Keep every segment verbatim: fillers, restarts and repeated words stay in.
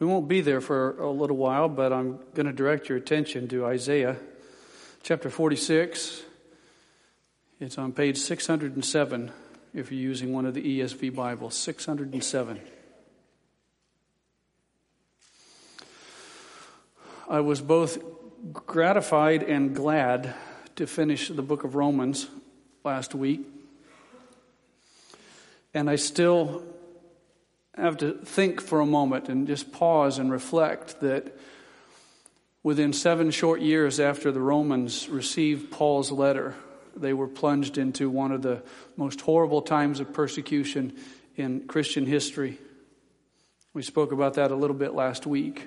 We won't be there for a little while, but I'm going to direct your attention to Isaiah chapter forty-six. It's on page six hundred seven if you're using one of the E S V Bibles, six hundred seven. I was both gratified and glad to finish the book of Romans last week. And I still have to think for a moment and just pause and reflect that within seven short years after the Romans received Paul's letter, they were plunged into one of the most horrible times of persecution in Christian history. We spoke about that a little bit last week.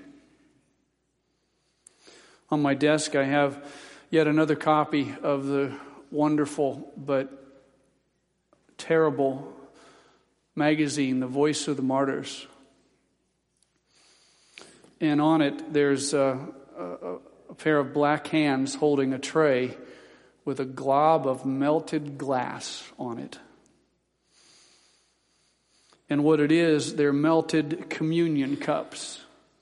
On my desk, I have yet another copy of the wonderful but terrible magazine, The Voice of the Martyrs. And on it, there's a, a, a pair of black hands holding a tray with a glob of melted glass on it. And what it is, they're melted communion cups.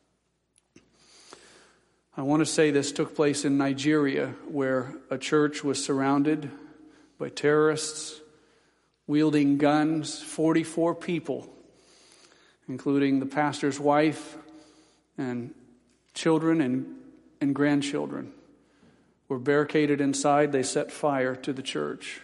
I want to say this took place in Nigeria, where a church was surrounded by terrorists wielding guns. forty-four people, including the pastor's wife and children and, and grandchildren, were barricaded inside. They set fire to the church.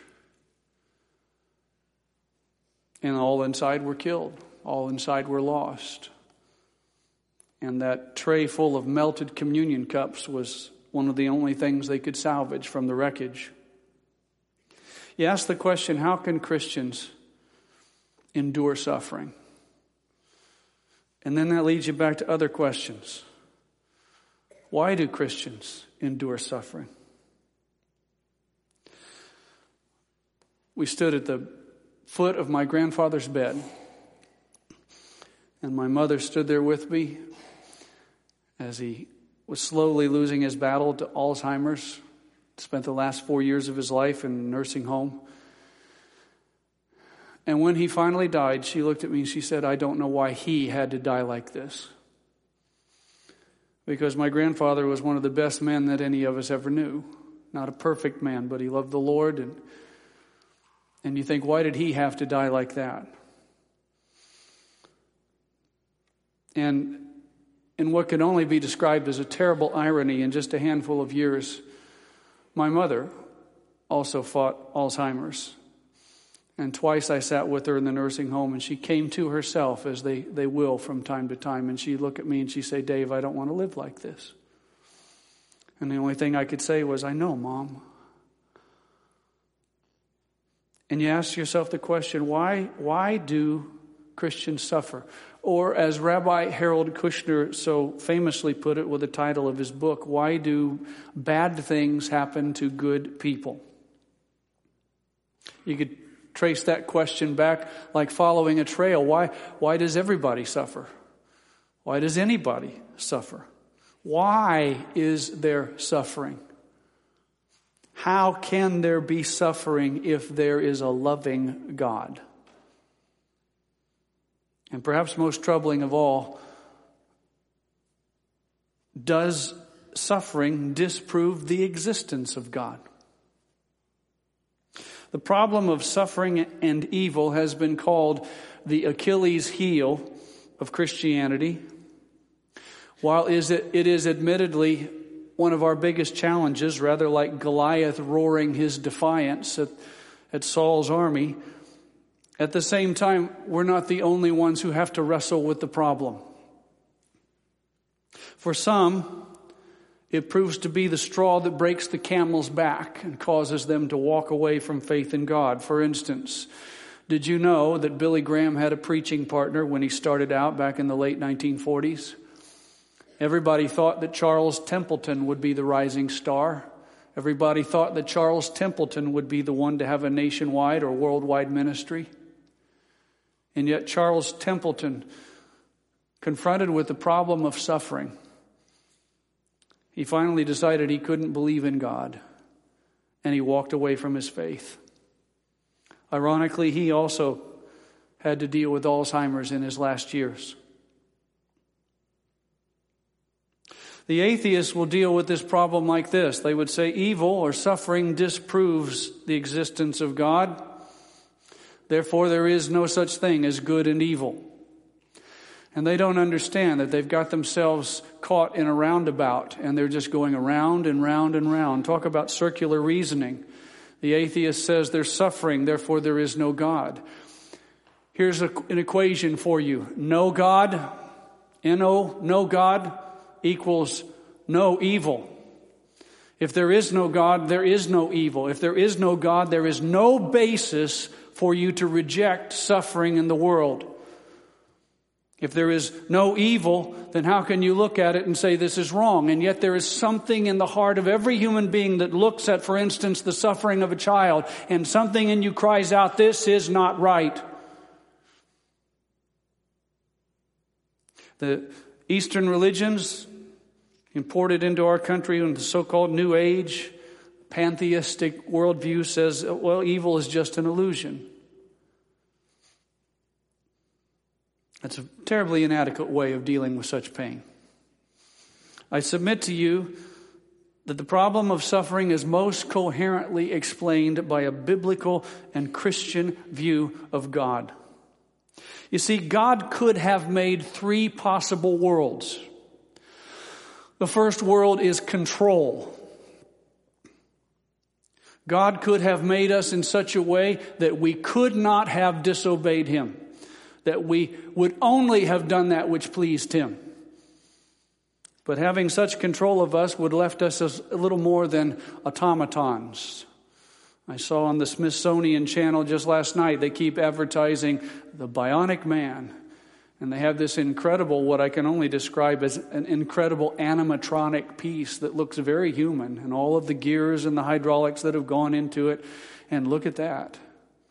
And all inside were killed. All inside were lost. And that tray full of melted communion cups was one of the only things they could salvage from the wreckage. You ask the question, how can Christians endure suffering? And then that leads you back to other questions. Why do Christians endure suffering? We stood at the foot of my grandfather's bed, and my mother stood there with me as he was slowly losing his battle to Alzheimer's. Spent the last four years of his life in a nursing home. And when he finally died, she looked at me and she said, I don't know why he had to die like this. Because my grandfather was one of the best men that any of us ever knew. Not a perfect man, but he loved the Lord. And, and you think, why did he have to die like that? And in what can only be described as a terrible irony, in just a handful of years, my mother also fought Alzheimer's. And twice I sat with her in the nursing home, and she came to herself, as they, they will from time to time. And she'd look at me and she'd say, Dave, I don't want to live like this. And the only thing I could say was, I know, Mom. And you ask yourself the question, why, why do Christians suffer? Or as Rabbi Harold Kushner so famously put it with the title of his book, why do bad things happen to good people? You could trace that question back like following a trail. Why, why does everybody suffer? Why does anybody suffer? Why is there suffering? How can there be suffering if there is a loving God? And perhaps most troubling of all, does suffering disprove the existence of God? The problem of suffering and evil has been called the Achilles heel of Christianity. While it is admittedly one of our biggest challenges, rather like Goliath roaring his defiance at, at Saul's army, at the same time, we're not the only ones who have to wrestle with the problem. For some, it proves to be the straw that breaks the camel's back and causes them to walk away from faith in God. For instance, did you know that Billy Graham had a preaching partner when he started out back in the late nineteen forties? Everybody thought that Charles Templeton would be the rising star. Everybody thought that Charles Templeton would be the one to have a nationwide or worldwide ministry. And yet Charles Templeton, confronted with the problem of suffering, he finally decided he couldn't believe in God, and he walked away from his faith. Ironically, he also had to deal with Alzheimer's in his last years. The atheists will deal with this problem like this. They would say evil or suffering disproves the existence of God. Therefore, there is no such thing as good and evil. And they don't understand that they've got themselves caught in a roundabout and they're just going around and round and round. Talk about circular reasoning. The atheist says there's suffering, therefore there is no God. Here's a, an equation for you. No God, N O, no God, equals no evil. If there is no God, there is no evil. If there is no God, there is no basis for you to reject suffering in the world. If there is no evil, then how can you look at it and say this is wrong? And yet there is something in the heart of every human being that looks at, for instance, the suffering of a child, and something in you cries out, this is not right. The Eastern religions imported into our country in the so-called New Age, pantheistic worldview says, well, evil is just an illusion. That's a terribly inadequate way of dealing with such pain. I submit to you that the problem of suffering is most coherently explained by a biblical and Christian view of God. You see, God could have made three possible worlds. The first world is control. God could have made us in such a way that we could not have disobeyed Him, that we would only have done that which pleased Him. But having such control of us would have left us as a little more than automatons. I saw on the Smithsonian Channel just last night, they keep advertising the bionic man. And they have this incredible, what I can only describe as an incredible animatronic piece that looks very human. And all of the gears and the hydraulics that have gone into it. And look at that.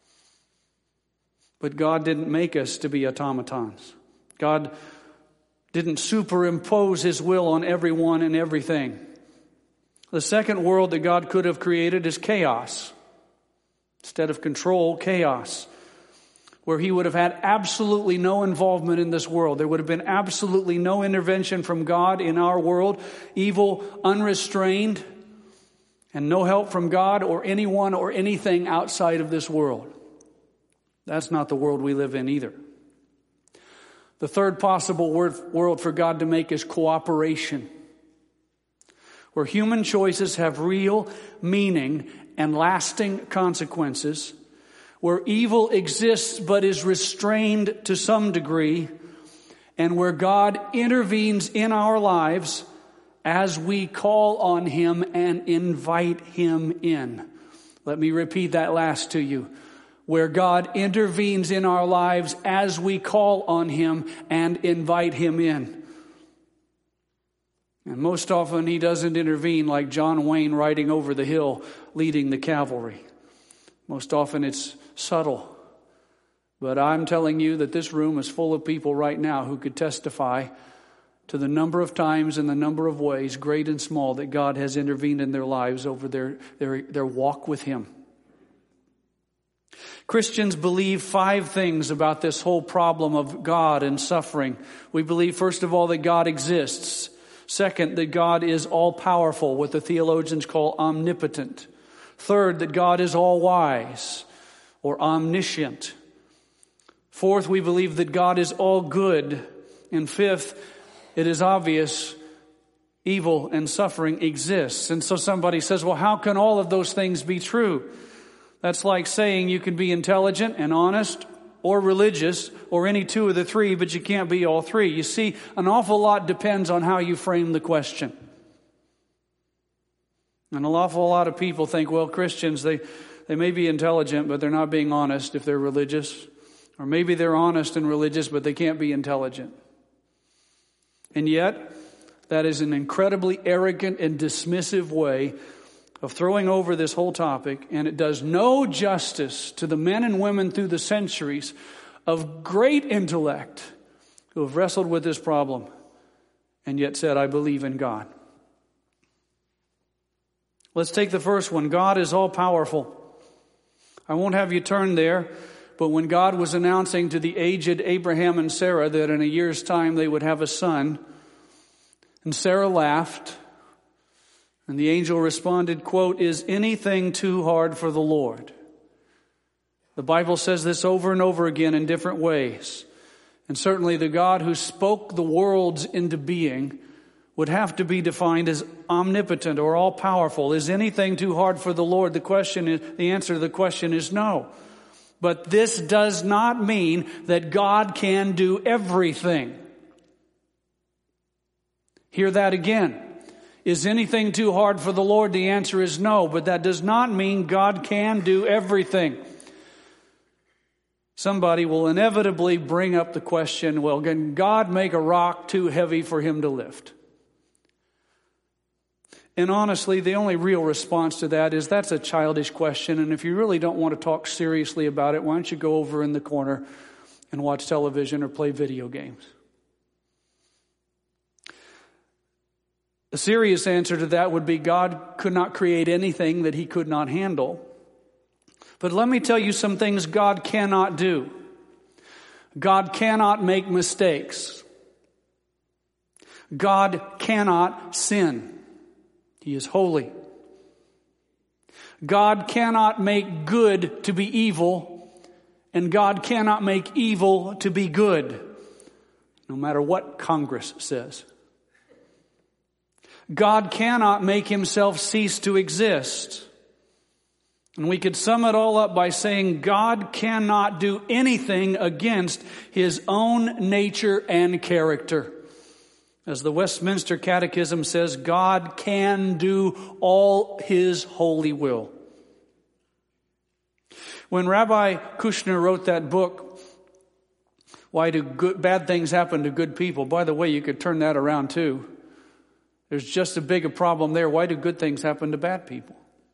But God didn't make us to be automatons. God didn't superimpose His will on everyone and everything. The second world that God could have created is chaos. Instead of control, chaos. Where He would have had absolutely no involvement in this world. There would have been absolutely no intervention from God in our world. Evil unrestrained. And no help from God or anyone or anything outside of this world. That's not the world we live in either. The third possible world for God to make is cooperation. Where human choices have real meaning and lasting consequences. Where evil exists but is restrained to some degree. And where God intervenes in our lives as we call on Him and invite Him in. Let me repeat that last to you. Where God intervenes in our lives as we call on Him and invite Him in. And most often He doesn't intervene like John Wayne riding over the hill leading the cavalry. Most often it's subtle. But I'm telling you that this room is full of people right now who could testify to the number of times and the number of ways, great and small, that God has intervened in their lives over their, their, their walk with Him. Christians believe five things about this whole problem of God and suffering. We believe, first of all, that God exists. Second, that God is all-powerful, what the theologians call omnipotent. Third, that God is all-wise or omniscient. Fourth, we believe that God is all-good. And fifth, it is obvious evil and suffering exists. And so somebody says, well, how can all of those things be true? That's like saying you can be intelligent and honest or religious or any two of the three, but you can't be all three. You see, an awful lot depends on how you frame the question. And an awful lot of people think, well, Christians, they, they may be intelligent, but they're not being honest if they're religious. Or maybe they're honest and religious, but they can't be intelligent. And yet, that is an incredibly arrogant and dismissive way of throwing over this whole topic, and it does no justice to the men and women through the centuries of great intellect who have wrestled with this problem and yet said, I believe in God. Let's take the first one. God is all-powerful. I won't have you turn there, but when God was announcing to the aged Abraham and Sarah that in a year's time they would have a son, And Sarah laughed. And the angel responded, quote, "Is anything too hard for the Lord?" The Bible says this over and over again in different ways. And certainly the God who spoke the worlds into being would have to be defined as omnipotent or all-powerful. Is anything too hard for the Lord? The question is, the answer to the question is no. But this does not mean that God can do everything. Hear that again. Is anything too hard for the Lord? The answer is no, but that does not mean God can do everything. Somebody will inevitably bring up the question, well, can God make a rock too heavy for him to lift? And honestly, the only real response to that is that's a childish question, and if you really don't want to talk seriously about it, why don't you go over in the corner and watch television or play video games? The serious answer to that would be God could not create anything that he could not handle. But let me tell you some things God cannot do. God cannot make mistakes. God cannot sin. He is holy. God cannot make good to be evil, and God cannot make evil to be good, no matter what Congress says. God cannot make himself cease to exist. And we could sum it all up by saying God cannot do anything against his own nature and character. As the Westminster Catechism says, God can do all his holy will. When Rabbi Kushner wrote that book, Why Do Good, Bad Things Happen to Good People? By the way, you could turn that around too. There's just as big a problem there. Why do good things happen to bad people?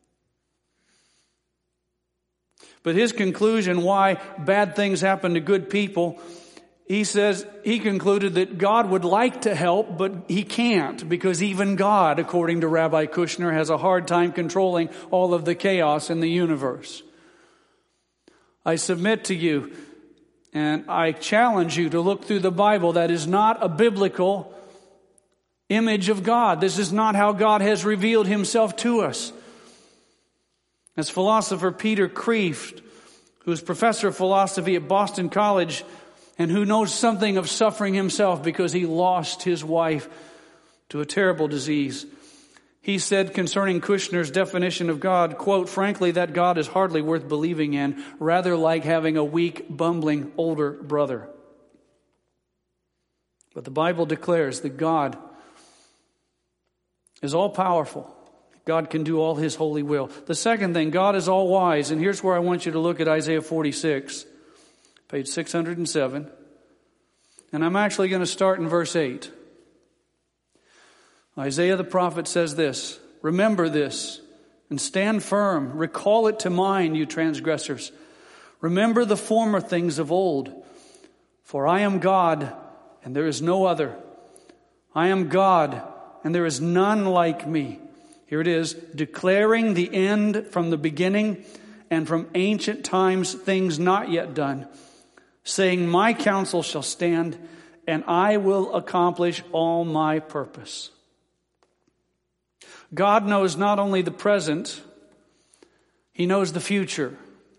But his conclusion, why bad things happen to good people, he says, he concluded that God would like to help, but he can't, because even God, according to Rabbi Kushner, has a hard time controlling all of the chaos in the universe. I submit to you, and I challenge you to look through the Bible. That is not a biblical image of God. This is not how God has revealed himself to us. As philosopher Peter Kreeft, who's professor of philosophy at Boston College and who knows something of suffering himself because he lost his wife to a terrible disease, he said concerning Kushner's definition of God, quote, "Frankly, that God is hardly worth believing in, rather like having a weak, bumbling older brother." But the Bible declares that God is all-powerful. God can do all his holy will. The second thing, God is all-wise. And here's where I want you to look at Isaiah forty-six, page six hundred seven. And I'm actually going to start in verse eight. Isaiah the prophet says this, "Remember this and stand firm. Recall it to mind, you transgressors. Remember the former things of old. For I am God, and there is no other. I am God, and there is none like me." Here it is, declaring the end from the beginning and from ancient times things not yet done, saying, "My counsel shall stand, and I will accomplish all my purpose." God knows not only the present, he knows the future.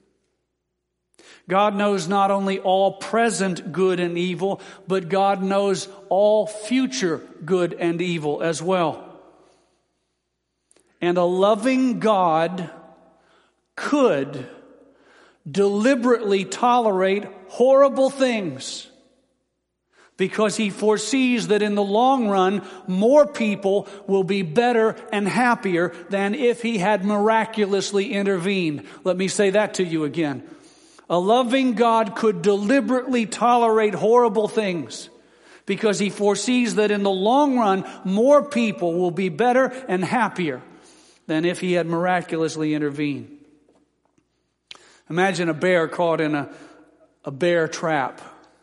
God knows not only all present good and evil, but God knows all future good and evil as well. And a loving God could deliberately tolerate horrible things because he foresees that in the long run, more people will be better and happier than if he had miraculously intervened. Let me say that to you again. A loving God could deliberately tolerate horrible things because he foresees that in the long run, more people will be better and happier than if he had miraculously intervened. Imagine a bear caught in a, a bear trap.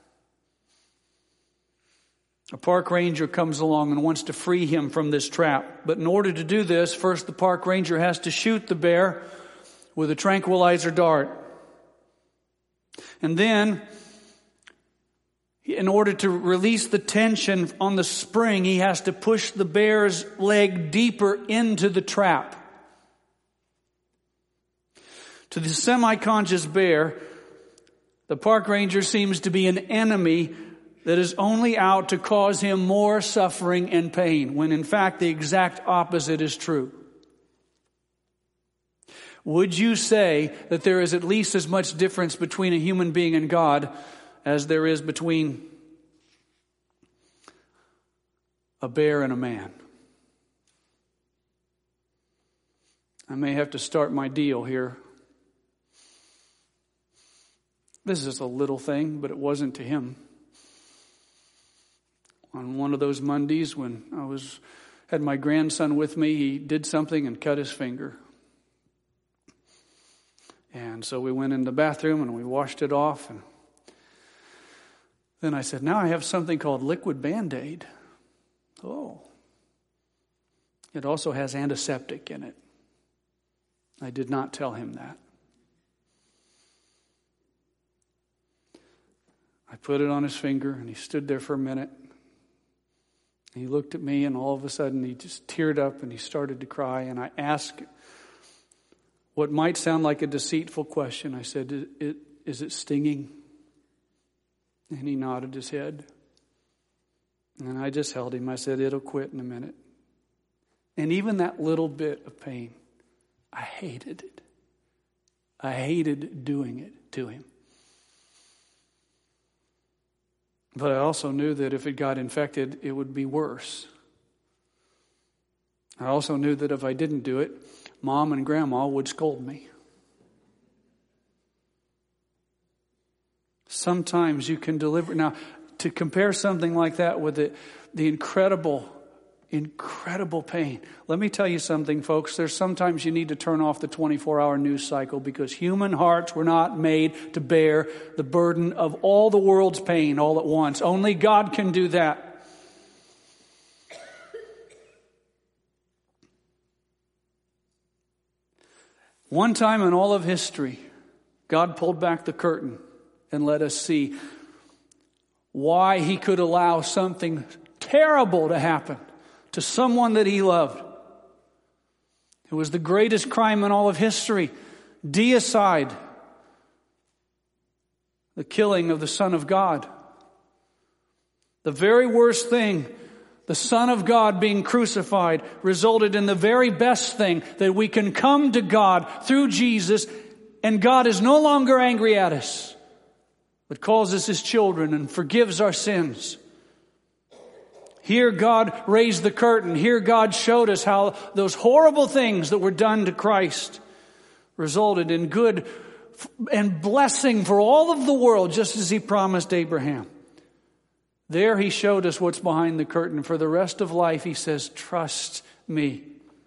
A park ranger comes along and wants to free him from this trap. But in order to do this, first the park ranger has to shoot the bear with a tranquilizer dart. And then In order to release the tension on the spring, he has to push the bear's leg deeper into the trap. To the semi-conscious bear, the park ranger seems to be an enemy that is only out to cause him more suffering and pain, when in fact the exact opposite is true. Would you say that there is at least as much difference between a human being and God as there is between a bear and a man? I may have to start my deal here. This is a little thing, but it wasn't to him. On one of those Mondays when I was had my grandson with me, he did something and cut his finger. And so we went in the bathroom and we washed it off. And then I said, now I have something called liquid Band-Aid. Oh. It also has antiseptic in it. I did not tell him that. I put it on his finger and he stood there for a minute. He looked at me and all of a sudden he just teared up and he started to cry. And I asked what might sound like a deceitful question. I said, is it, is it stinging? And he nodded his head. And I just held him. I said, it'll quit in a minute. And even that little bit of pain, I hated it. I hated doing it to him. But I also knew that if it got infected, it would be worse. I also knew that if I didn't do it, Mom and Grandma would scold me. Sometimes you can deliver. Now, to compare something like that with the, the incredible, incredible pain. Let me tell you something, folks. There's sometimes you need to turn off the twenty-four hour news cycle because human hearts were not made to bear the burden of all the world's pain all at once. Only God can do that. One time in all of history, God pulled back the curtain and let us see why he could allow something terrible to happen to someone that he loved. It was the greatest crime in all of history. Deicide. The killing of the Son of God. The very worst thing, the Son of God being crucified, resulted in the very best thing, that we can come to God through Jesus, and God is no longer angry at us, but calls us his children and forgives our sins. Here God raised the curtain. Here God showed us how those horrible things that were done to Christ resulted in good and blessing for all of the world, just as he promised Abraham. There he showed us what's behind the curtain. For the rest of life, he says, trust me.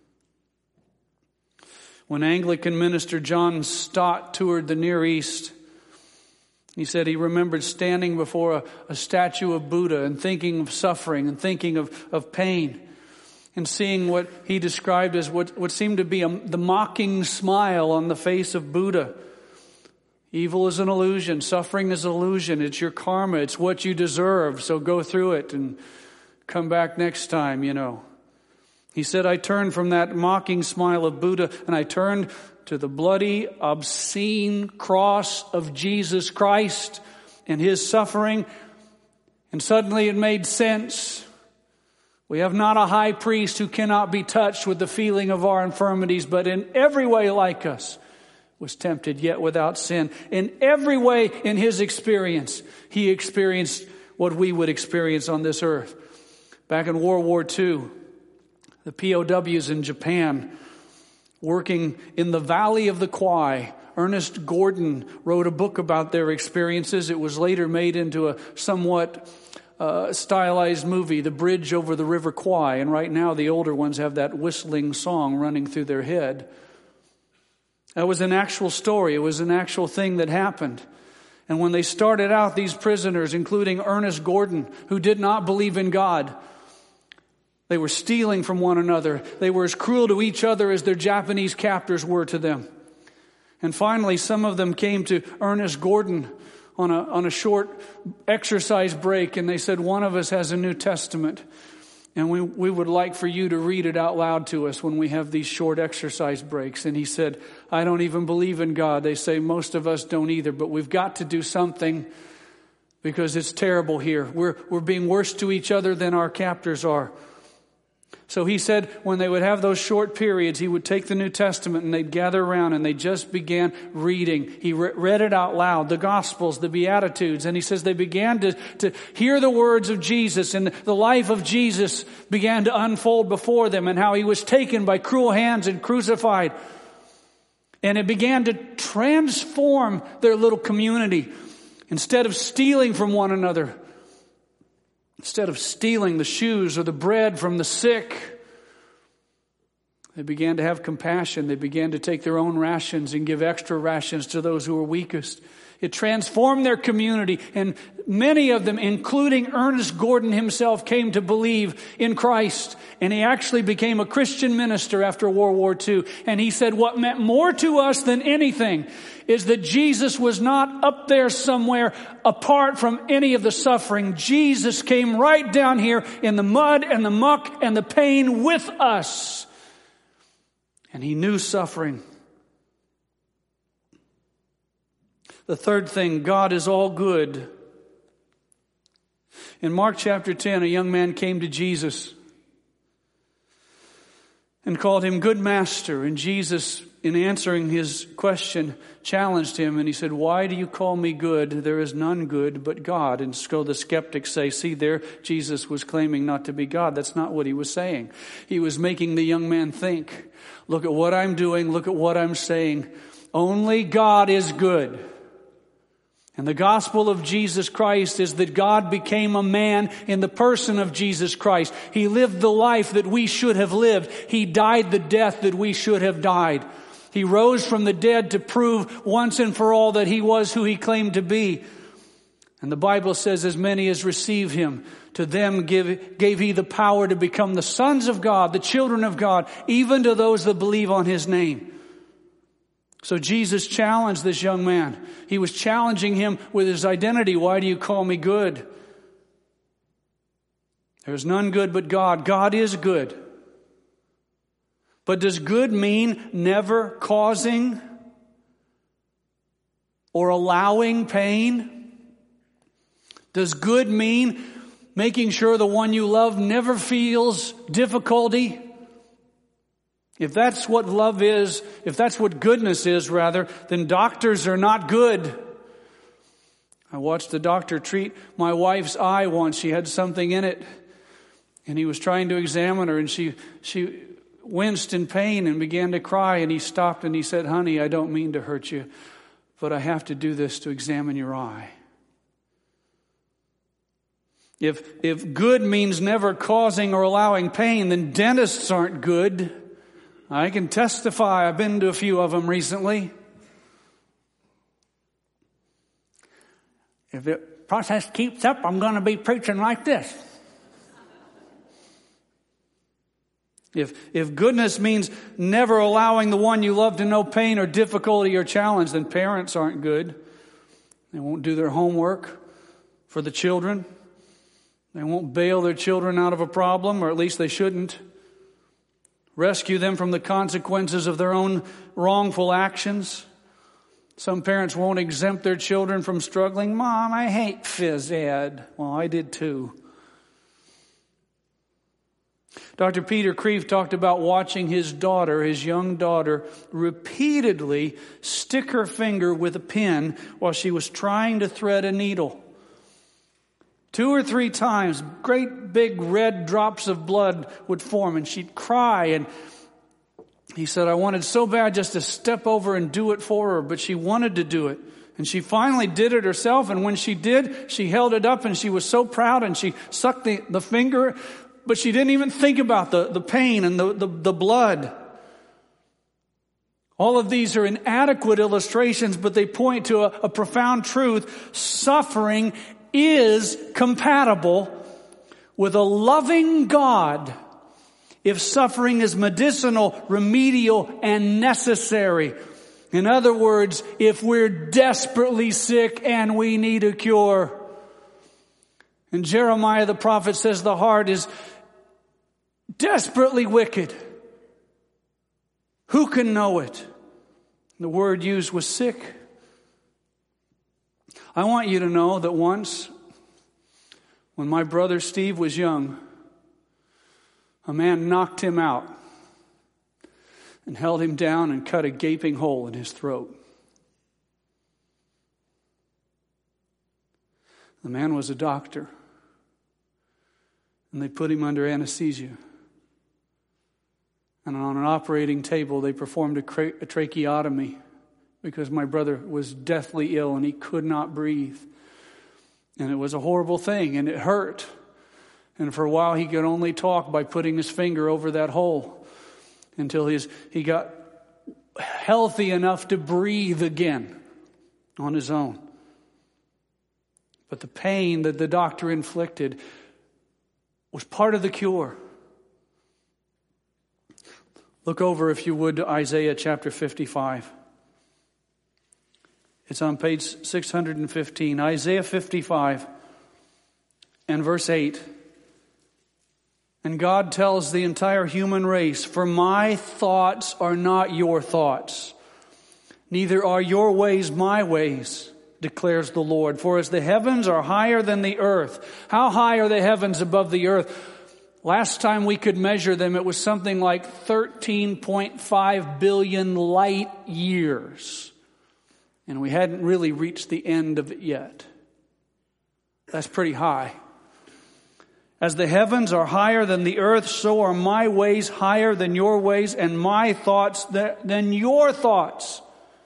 When Anglican minister John Stott toured the Near East, he said he remembered standing before a, a statue of Buddha and thinking of suffering and thinking of, of pain and seeing what he described as what, what seemed to be a, the mocking smile on the face of Buddha. Evil is an illusion. Suffering is an illusion. It's your karma. It's what you deserve. So go through it and come back next time, you know. He said, I turned from that mocking smile of Buddha and I turned to the bloody, obscene cross of Jesus Christ and his suffering. And suddenly it made sense. We have not a high priest who cannot be touched with the feeling of our infirmities, but in every way like us, was tempted yet without sin. In every way in his experience, he experienced what we would experience on this earth. Back in World War Two, the P O Ws in Japan, working in the Valley of the Kwai, Ernest Gordon wrote a book about their experiences. It was later made into a somewhat uh, stylized movie, The Bridge Over the River Kwai. And right now the older ones have that whistling song running through their head. That was an actual story. It was an actual thing that happened. And when they started out, these prisoners, including Ernest Gordon, who did not believe in God, they were stealing from one another. They were as cruel to each other as their Japanese captors were to them. And finally, some of them came to Ernest Gordon on a, on a short exercise break, and they said, one of us has a New Testament, and we, we would like for you to read it out loud to us when we have these short exercise breaks. And he said, I don't even believe in God. They say most of us don't either, but we've got to do something because it's terrible here. We're, we're being worse to each other than our captors are. So he said when they would have those short periods, he would take the New Testament and they'd gather around and they just began reading. He re- read it out loud, the Gospels, the Beatitudes. And he says they began to, to hear the words of Jesus, and the life of Jesus began to unfold before them, and how he was taken by cruel hands and crucified. And it began to transform their little community. Instead of stealing from one another, instead of stealing the shoes or the bread from the sick, they began to have compassion. They began to take their own rations and give extra rations to those who were weakest. It transformed their community, and many of them, including Ernest Gordon himself, came to believe in Christ. And he actually became a Christian minister after World War Two. And he said what meant more to us than anything is that Jesus was not up there somewhere apart from any of the suffering. Jesus came right down here in the mud and the muck and the pain with us. And he knew suffering. The third thing, God is all good. In Mark chapter ten, a young man came to Jesus and called him good master. And Jesus, in answering his question, challenged him. And he said, why do you call me good? There is none good but God. And so the skeptics say, see there, Jesus was claiming not to be God. That's not what he was saying. He was making the young man think, look at what I'm doing. Look at what I'm saying. Only God is good. And the gospel of Jesus Christ is that God became a man in the person of Jesus Christ. He lived the life that we should have lived. He died the death that we should have died. He rose from the dead to prove once and for all that he was who he claimed to be. And the Bible says, as many as receive him, to them give, gave he the power to become the sons of God, the children of God, even to those that believe on his name. So Jesus challenged this young man. He was challenging him with his identity. Why do you call me good? There's none good but God. God is good. But does good mean never causing or allowing pain? Does good mean making sure the one you love never feels difficulty? If that's what love is, if that's what goodness is, rather, then doctors are not good. I watched a doctor treat my wife's eye once. She had something in it, and he was trying to examine her, and she she winced in pain and began to cry, and he stopped and he said, honey, I don't mean to hurt you, but I have to do this to examine your eye. If if good means never causing or allowing pain, then dentists aren't good. I can testify. I've been to a few of them recently. If the process keeps up, I'm going to be preaching like this. If if goodness means never allowing the one you love to know pain or difficulty or challenge, then parents aren't good. They won't do their homework for the children. They won't bail their children out of a problem, or at least they shouldn't. Rescue them from the consequences of their own wrongful actions. Some parents won't exempt their children from struggling. Mom, I hate phys ed. Well, I did too. Doctor Peter Kreeft talked about watching his daughter, his young daughter, repeatedly stick her finger with a pin while she was trying to thread a needle. Two or three times, great big red drops of blood would form, and she'd cry. And he said, I wanted so bad just to step over and do it for her, but she wanted to do it. And she finally did it herself, and when she did, she held it up, and she was so proud, and she sucked the, the finger, but she didn't even think about the, the pain and the, the, the blood. All of these are inadequate illustrations, but they point to a, a profound truth. Suffering is compatible with a loving God if suffering is medicinal, remedial, and necessary. In other words, if we're desperately sick and we need a cure. And Jeremiah the prophet says the heart is desperately wicked. Who can know it? The word used was sick. I want you to know that once, when my brother Steve was young, a man knocked him out and held him down and cut a gaping hole in his throat. The man was a doctor, and they put him under anesthesia. And on an operating table, they performed a, cra- a tracheotomy because my brother was deathly ill and he could not breathe. And it was a horrible thing, and it hurt. And for a while, he could only talk by putting his finger over that hole until his, he got healthy enough to breathe again on his own. But the pain that the doctor inflicted was part of the cure. Look over, if you would, to Isaiah chapter fifty-five. It's on page six hundred fifteen. Isaiah fifty-five and verse eight. And God tells the entire human race, "For my thoughts are not your thoughts, neither are your ways my ways, declares the Lord. For as the heavens are higher than the earth." How high are the heavens above the earth? Last time we could measure them, it was something like thirteen point five billion light years. And we hadn't really reached the end of it yet. That's pretty high. As the heavens are higher than the earth, so are my ways higher than your ways, and my thoughts than your thoughts.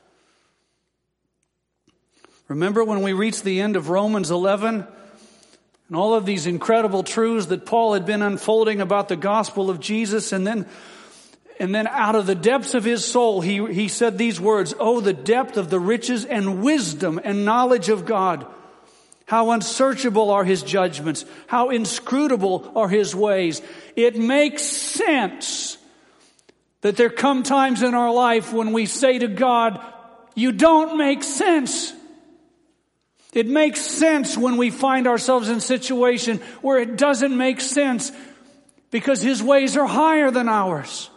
Remember when we reached the end of Romans eleven? And all of these incredible truths that Paul had been unfolding about the gospel of Jesus. And then, and then out of the depths of his soul, he, he said these words, "Oh, the depth of the riches and wisdom and knowledge of God. How unsearchable are his judgments. How inscrutable are his ways." It makes sense that there come times in our life when we say to God, "You don't make sense." It makes sense when we find ourselves in a situation where it doesn't make sense because his ways are higher than ours.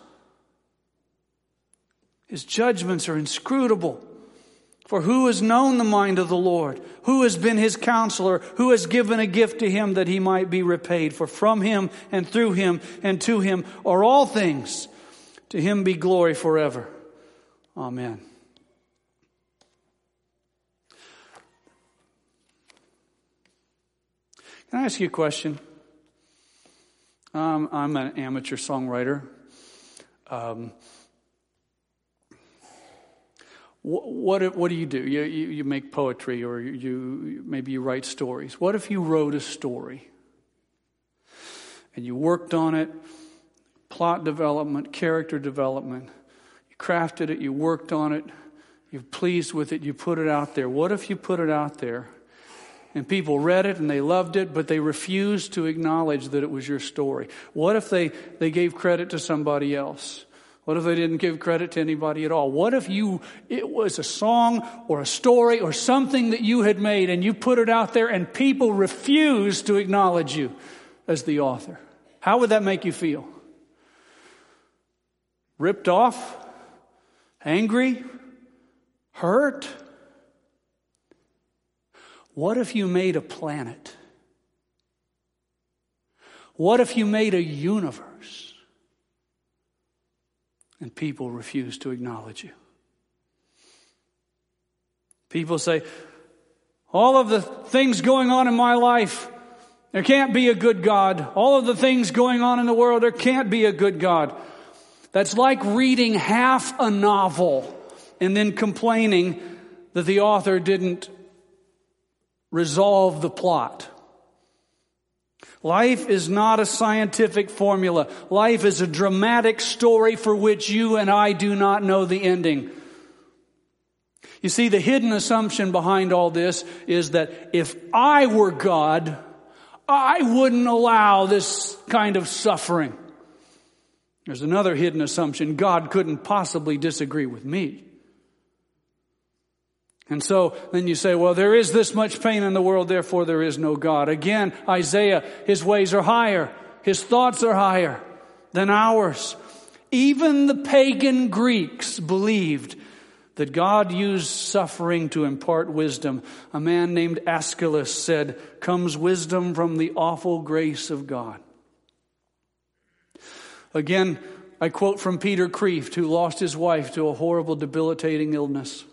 His judgments are inscrutable. For who has known the mind of the Lord? Who has been his counselor? Who has given a gift to him that he might be repaid? For from him and through him and to him are all things. To him be glory forever. Amen. Can I ask you a question? Um, I'm an amateur songwriter. Um, what, what what do you do? You, you you make poetry, or you maybe you write stories. What if you wrote a story and you worked on it, plot development, character development, you crafted it, you worked on it, you're pleased with it, you put it out there. What if you put it out there and people read it and they loved it, but they refused to acknowledge that it was your story? What if they, they gave credit to somebody else? What if they didn't give credit to anybody at all? What if you it was a song or a story or something that you had made and you put it out there and people refused to acknowledge you as the author? How would that make you feel? Ripped off? Angry? Hurt? What if you made a planet? What if you made a universe and people refuse to acknowledge you? People say, all of the things going on in my life, there can't be a good God. All of the things going on in the world, there can't be a good God. That's like reading half a novel and then complaining that the author didn't resolve the plot. Life is not a scientific formula. Life is a dramatic story for which you and I do not know the ending. You see, the hidden assumption behind all this is that if I were God, I wouldn't allow this kind of suffering. There's another hidden assumption: God couldn't possibly disagree with me. And so then you say, well, there is this much pain in the world, therefore there is no God. Again, Isaiah, his ways are higher. His thoughts are higher than ours. Even the pagan Greeks believed that God used suffering to impart wisdom. A man named Aeschylus said, comes wisdom from the awful grace of God. Again, I quote from Peter Kreeft, who lost his wife to a horrible, debilitating illness.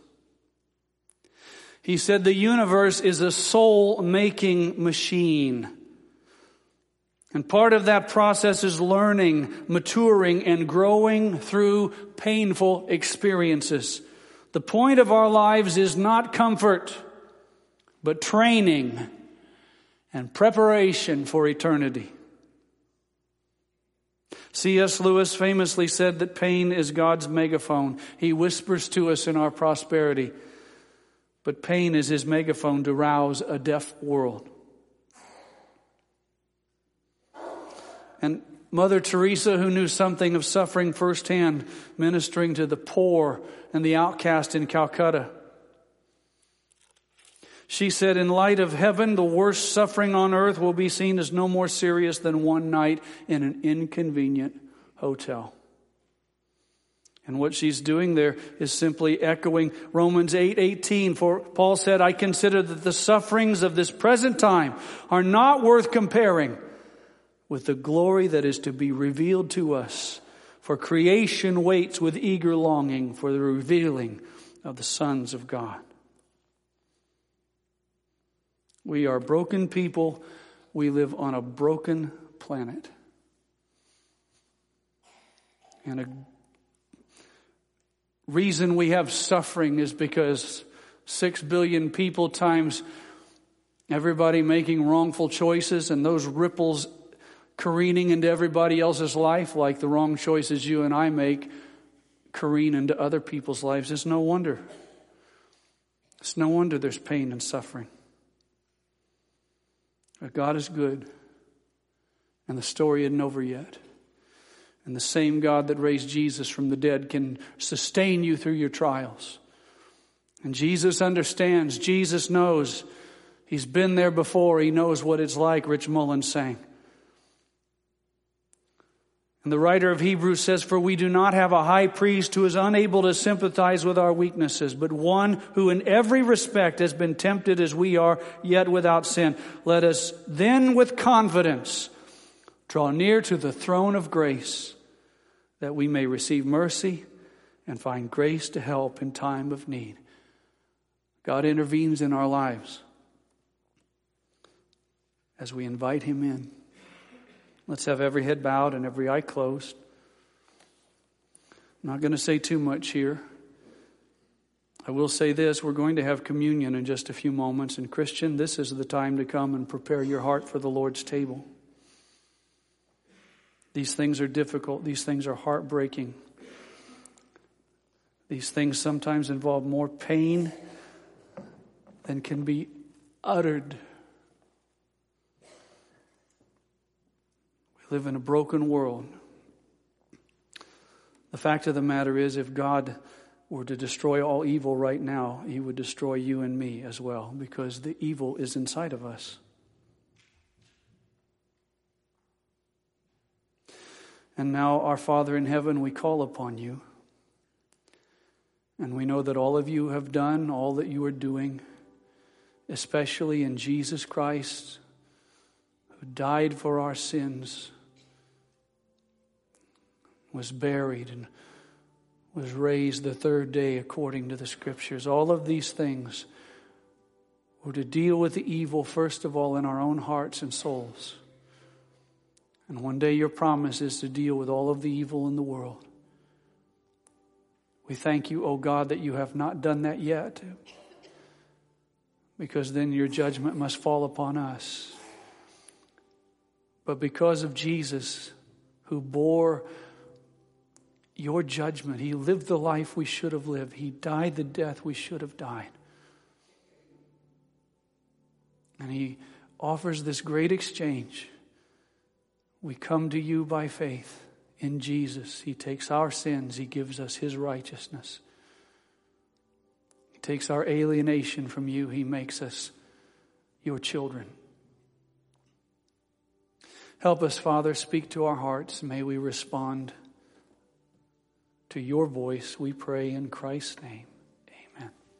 He said, the universe is a soul-making machine. And part of that process is learning, maturing, and growing through painful experiences. The point of our lives is not comfort, but training and preparation for eternity. C S Lewis famously said that pain is God's megaphone. He whispers to us in our prosperity, but pain is his megaphone to rouse a deaf world. And Mother Teresa, who knew something of suffering firsthand, ministering to the poor and the outcast in Calcutta, she said, in light of heaven, the worst suffering on earth will be seen as no more serious than one night in an inconvenient hotel. And what she's doing there is simply echoing Romans eight eighteen. For Paul said, I consider that the sufferings of this present time are not worth comparing with the glory that is to be revealed to us. For creation waits with eager longing for the revealing of the sons of God. We are broken people. We live on a broken planet. And a reason we have suffering is because six billion people times everybody making wrongful choices, and those ripples careening into everybody else's life, like the wrong choices you and I make careen into other people's lives. It's no wonder. It's no wonder there's pain and suffering. But God is good, and the story isn't over yet. And the same God that raised Jesus from the dead can sustain you through your trials. And Jesus understands. Jesus knows. He's been there before. He knows what it's like, Rich Mullins sang. And the writer of Hebrews says, for we do not have a high priest who is unable to sympathize with our weaknesses, but one who in every respect has been tempted as we are, yet without sin. Let us then with confidence draw near to the throne of grace, that we may receive mercy and find grace to help in time of need. God intervenes in our lives as we invite him in. Let's have every head bowed and every eye closed. I'm not going to say too much here. I will say this, we're going to have communion in just a few moments. And Christian, this is the time to come and prepare your heart for the Lord's table. These things are difficult. These things are heartbreaking. These things sometimes involve more pain than can be uttered. We live in a broken world. The fact of the matter is, if God were to destroy all evil right now, he would destroy you and me as well, because the evil is inside of us. And now, our Father in heaven, we call upon you. And we know that all of you have done all that you are doing, especially in Jesus Christ, who died for our sins, was buried, and was raised the third day according to the Scriptures. All of these things were to deal with the evil, first of all, in our own hearts and souls. And one day your promise is to deal with all of the evil in the world. We thank you, O God, that you have not done that yet, because then your judgment must fall upon us. But because of Jesus, who bore your judgment, he lived the life we should have lived. He died the death we should have died. And he offers this great exchange. We come to you by faith in Jesus. He takes our sins. He gives us his righteousness. He takes our alienation from you. He makes us your children. Help us, Father, speak to our hearts. May we respond to your voice, we pray in Christ's name.